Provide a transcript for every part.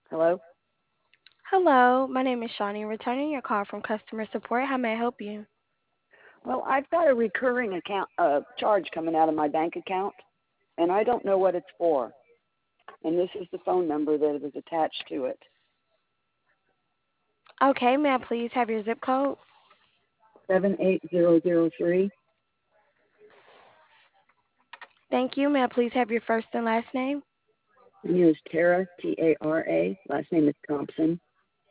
Hello? Hello, my name is Shawnee, returning your call from customer support. How may I help you? Well, I've got a recurring account charge coming out of my bank account, and I don't know what it's for. And this is the phone number that is attached to it. Okay, may I please have your zip code? 78003. Thank you. May I please have your first and last name? My name is Tara, Tara. Last name is Thompson.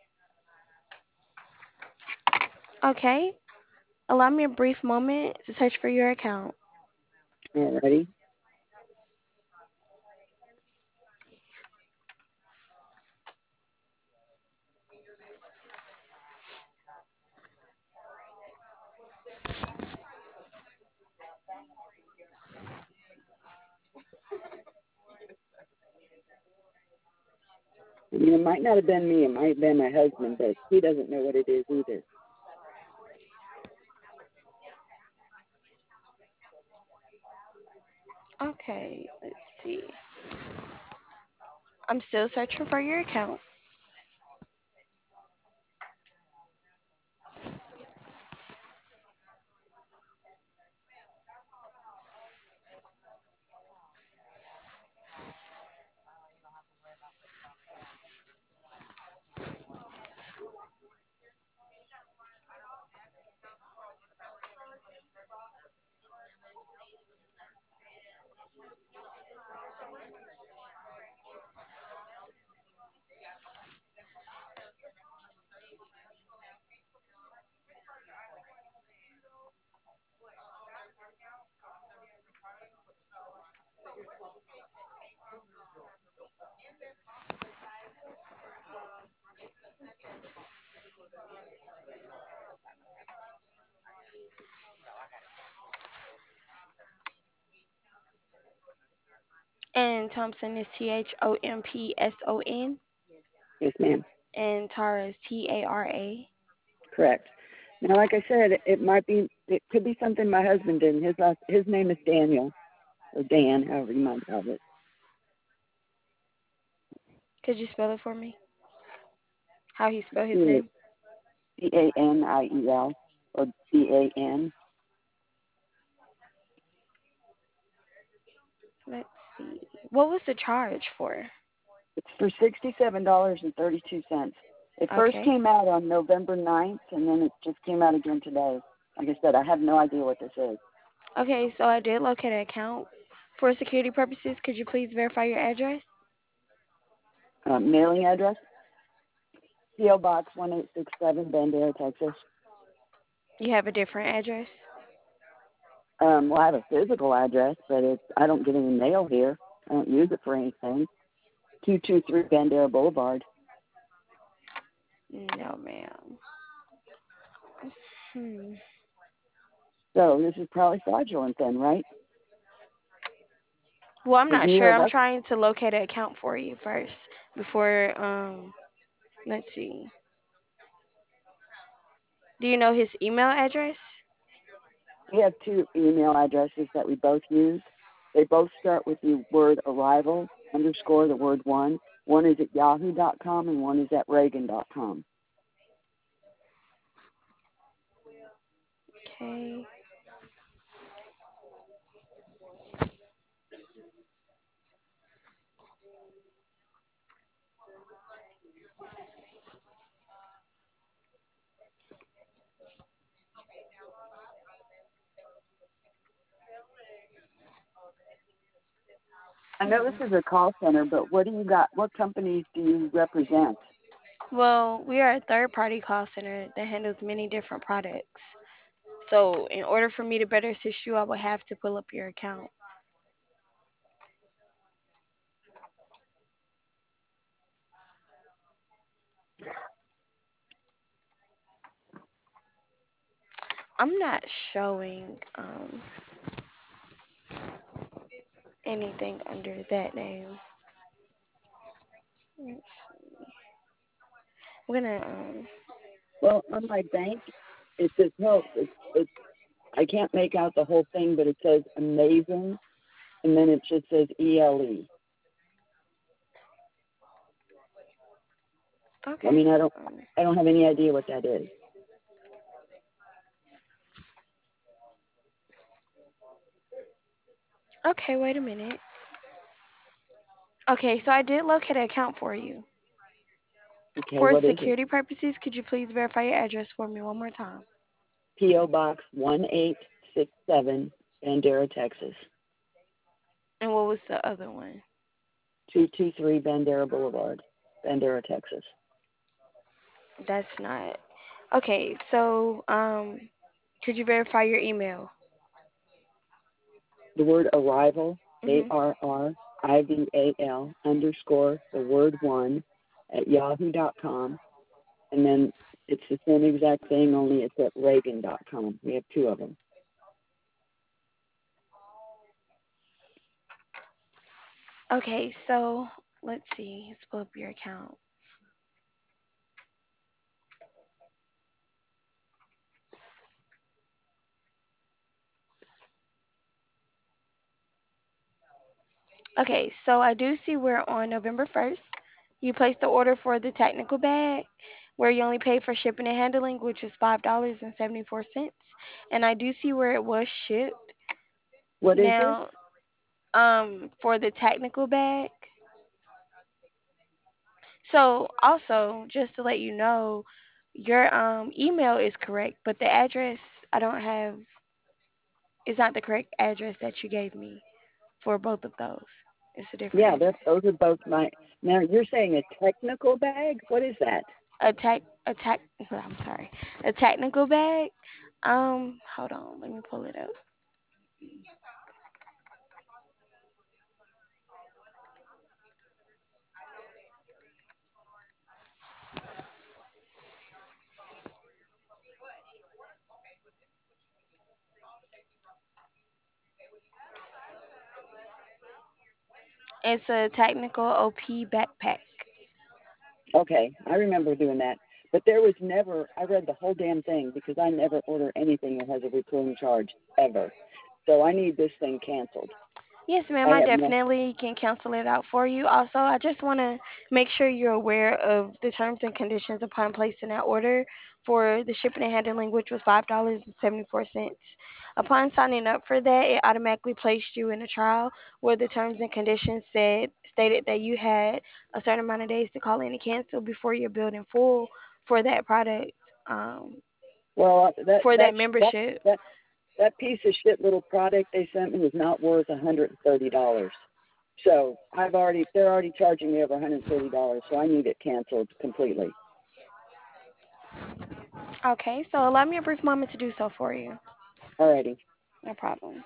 Okay, allow me a brief moment to search for your account. Alrighty. I mean, it might not have been me. It might have been my husband, but he doesn't know what it is either. Okay, let's see. I'm still searching for your account. And Thompson is Thompson, Yes, ma'am. and Tara is Tara. Correct. Now, like I said, it could be something my husband did. His name is Daniel, or Dan, however you might have it. Could you spell it for me? How he spell his Daniel, name? Daniel, or Dan. Let's see. What was the charge for? It's for $67.32. It first Okay. came out on November 9th, and then it just came out again today. Like I said, I have no idea what this is. Okay, so I did locate an account. For security purposes, could you please verify your address? Mailing address, P.O. Box 1867, Bandera, Texas. You have a different address? Well, I have a physical address, but I don't get any mail here. I don't use it for anything. 223 Bandera Boulevard. No, ma'am. Hmm. So this is probably fraudulent then, right? Well, I'm Because not neither sure. of I'm us. trying to locate an account for you first before. Let's see. Do you know his email address? We have two email addresses that we both use. They both start with the word arrival underscore the word one. One is at yahoo.com and one is at reagan.com. Okay. I know Hmm. this is a call center, but what do you got? What companies do you represent? Well, we are a third-party call center that handles many different products. So, in order for me to better assist you, I would have to pull up your account. I'm not showing anything under that name. I'm gonna Well, on my bank, it says no. It's I can't make out the whole thing, but it says amazing, and then it just says ELE. I mean, Okay. I don't have any idea what that is. Okay, wait a minute. Okay, so I did locate an account for you. Okay, For what is it? security purposes, could you please verify your address for me one more time? P.O. Box 1867, Bandera, Texas. And what was the other one? 223 Bandera Boulevard, Bandera, Texas. That's not. Okay, so could you verify your email? The word arrival, Mhm. ARRIVAL underscore the word one at yahoo.com. And then it's the same exact thing, only it's at Reagan.com. We have two of them. Okay, so let's see. Let's pull up your account. Okay, so I do see where on November 1st you placed the order for the technical bag where you only paid for shipping and handling, which is $5.74. And I do see where it was shipped. What is it? Now, for the technical bag. So also, just to let you know, your email is correct, but the address I don't have is not the correct address that you gave me for both of those. It's a different Yeah, address. those are both my. Now you're saying a technical bag? What is that? A tech I'm sorry. A technical bag. Hold on, let me pull it up. It's a technical OP backpack. Okay, I remember doing that. But there was never. I read the whole damn thing because I never order anything that has a recurring charge ever. So I need this thing canceled. Yes, ma'am, I I have no. definitely can cancel it out for you. Also, I just want to make sure you're aware of the terms and conditions upon placing that order for the shipping and handling, which was $5.74. Upon signing up for that, it automatically placed you in a trial where the terms and conditions stated that you had a certain amount of days to call in and cancel before you're billed in full for that product, um, Well, for that membership. that piece of shit little product they sent me is not worth $130. So they're already charging me over $130. So I need it canceled completely. Okay, so allow me a brief moment to do so for you. Alrighty. No problem.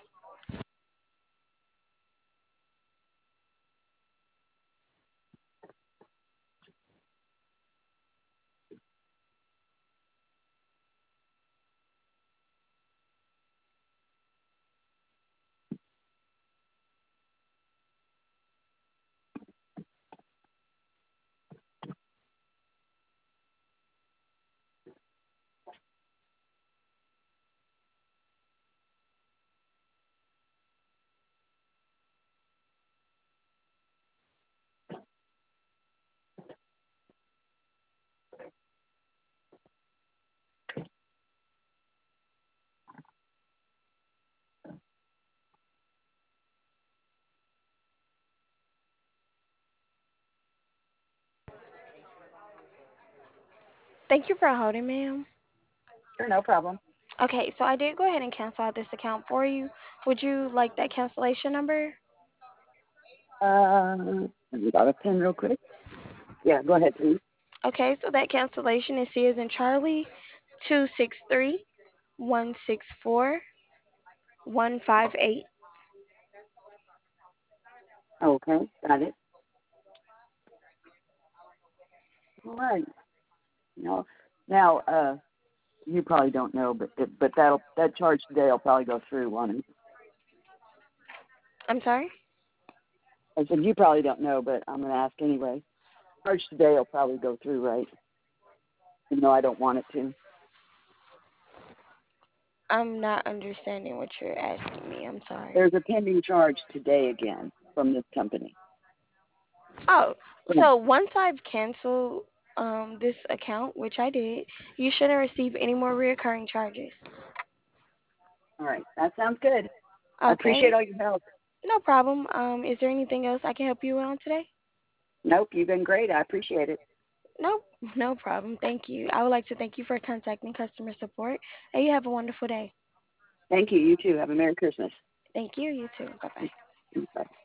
Thank you for holding, ma'am. Sure, no problem. Okay, so I did go ahead and cancel out this account for you. Would you like that cancellation number? Have you got a pen real quick? Yeah, go ahead, please. Okay, so that cancellation is C as in Charlie, 263-164-158. Okay, got it. All right. No, now, you probably don't know, but that charge today will probably go through, won't it? I'm sorry? I said you probably don't know, but I'm going to ask anyway. Charge today will probably go through, right? Even though I don't want it to. I'm not understanding what you're asking me. I'm sorry. There's a pending charge today again from this company. Oh, Yeah. so once I've canceled this account, which I did, you shouldn't receive any more reoccurring charges. All right. That sounds good. I appreciate Okay, all your help. no problem. Is there anything else I can help you with on today? Nope, you've been great. I appreciate it. Nope, no problem. Thank you. I would like to thank you for contacting customer support, and you have a wonderful day. Thank you. You too. Have a Merry Christmas. Thank you. You too. Bye bye. Bye.